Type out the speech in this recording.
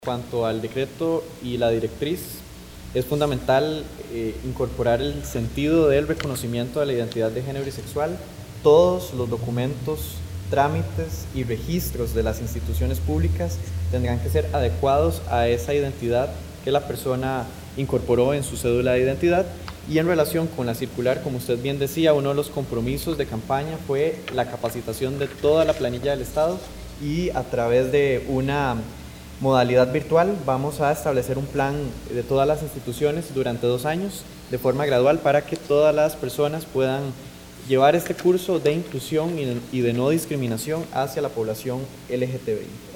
cuanto al decreto y la directriz, es fundamental incorporar el sentido del reconocimiento de la identidad de género y sexual. Todos los documentos, trámites y registros de las instituciones públicas tendrán que ser adecuados a esa identidad que la persona incorporó en su cédula de identidad. Y en relación con la circular, como usted bien decía, uno de los compromisos de campaña fue la capacitación de toda la planilla del Estado, y a través de una modalidad virtual vamos a establecer un plan de todas las instituciones durante 2 años de forma gradual para que todas las personas puedan llevar este curso de inclusión y de no discriminación hacia la población LGTBI.